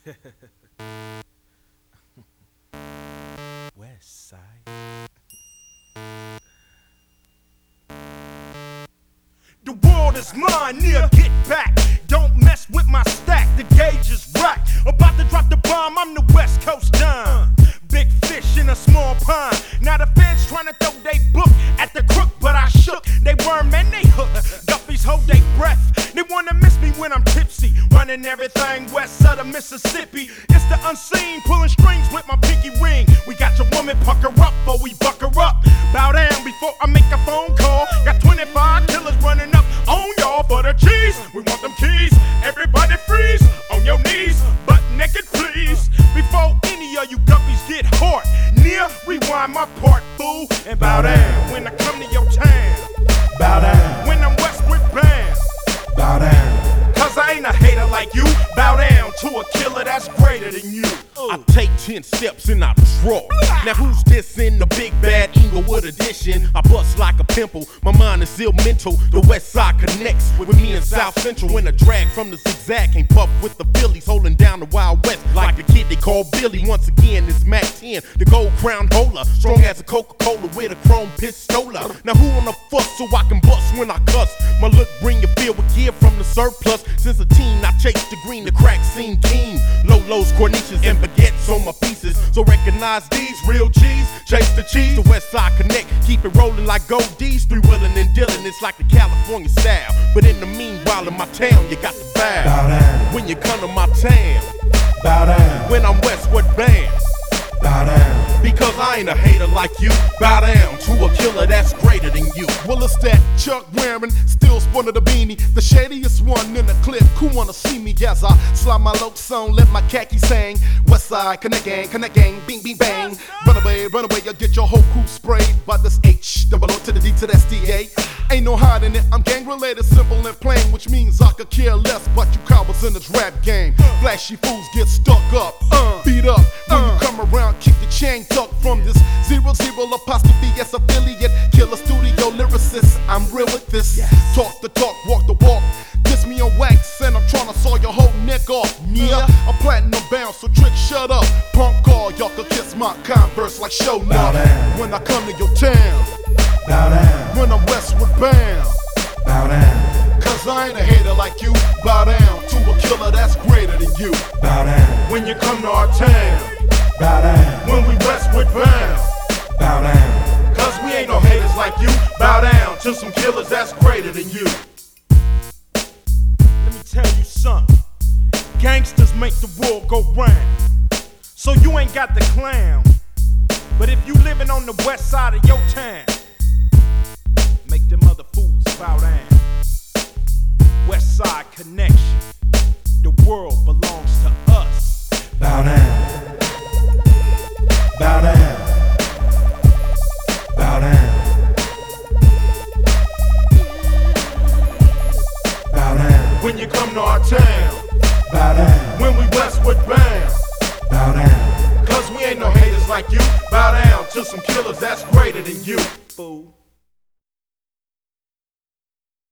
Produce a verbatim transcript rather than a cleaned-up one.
West Side. The world is mine, near get back. Don't mess with my stack, the gauge is right. About to drop the bomb, I'm the West Coast Don. Big fish in a small pond. Now the feds trying to throw they book at the crook, but I shook. They worm and they hook. Guppies hold they breath. They wanna miss me when I'm tipsy. Running everything west of the Mississippi. It's the unseen, pulling strings with my pinky ring. We got your woman pucker up, or we buck her up. Bow down before I make a phone call. Got twenty-five killers running up on y'all for the cheese. We want them keys. Everybody freeze on your knees, butt naked please. Before any of you guppies get hard, near rewind my part, fool, and bow down when I come to your town. Bow down. When I'm westward bound. Bow down. Cause I ain't a hater like you. Bow down to a killer that's greater than you. I take ten steps and I draw. Now who's this in the big bad Inglewood edition? I bust like a pimple, my mind is ill mental. The west side connects with me in South Central. When a drag from the zigzag can't puff with the Phillies, holding down the Wild West like a kid they call Billy. Once again it's Mac ten, the gold crown holder, strong as a Coca-Cola with a chrome pistola. Now who on the fuss so I can bust when I cuss? My look bring you feel with gear from the surplus. Since a teen I chased the green, the crack scene keen. Lolos, corniches, and baguettes on my pieces. So recognize these real G's, chase the cheese. The West Side Connect, keep it rolling like gold D's. Three willing and dealing, it's like the California style. But in the meanwhile in my town, you got to bow. Bow down. When you come to my town, Bow down. when I'm westward bound. Bow down. Because I ain't a hater like you. Bow down to a killer that's greater than you. Well, it's that Chuck wearing, still sporting the beanie, the shadiest one in the clip. Who wanna see me as I slide my lokes on, let my khakis hang. West Side, connect gang, connect gang, bing, bing, bang. Run away, run away, you'll get your whole crew sprayed by this H, double O to the D to the S D A. Ain't no hiding it, I'm gang related, simple and plain, which means I could care less, but you cowards in this rap game. Flashy fools get stuck up, uh, beat up. When you come around, keep the chain tucked from this zero zero apostrophe S affiliate. Killer studio lyricist, I'm real with this. Talk the talk, walk the walk. Kiss me on wax, and I'm tryna saw your whole neck off. Yeah, I'm platinum bound, so trick, shut up. Punk all, y'all could kiss my converse like show Bow now. down. When I come to your town, Bow down. when I'm westward bound. Bow down. Cause I ain't a hater like you. Bow down to a killer that's greater than you. Bow down. When you come to our town. Bow down. When we westward bound. Bow down. Cause we ain't no haters like you. Bow down to some killers that's greater than you. Let me tell you something. Gangsters make the world go round. So you ain't got the clown. But if you living on the west side of your town, make them other fools bow down. West Side Connection. The world belongs to us. Bow down. Bow down. Bow down. Bow down. When you come to our town. Bow down. When we westward bound. Bow down. Cause we ain't no haters like you. Bow down to some killers that's greater than you.